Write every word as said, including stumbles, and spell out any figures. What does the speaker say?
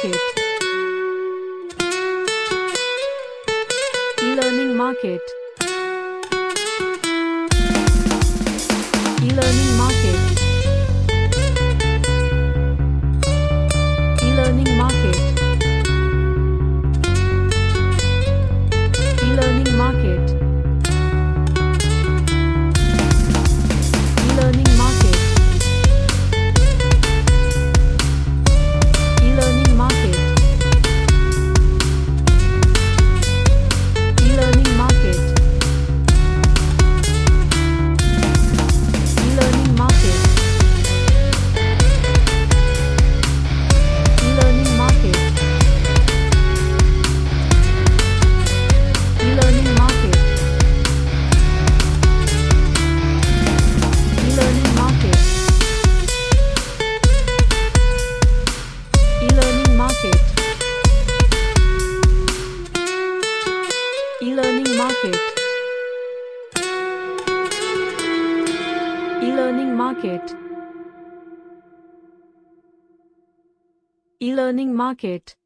market. E-learning market. E-learning market. E-learning market. E-learning market. E-learning market. E-learning market. E-learning market. E-learning market. E-learning market. E-learning market. E-learning market. E-learning market. E-learning market. E-learning market. E-learning market.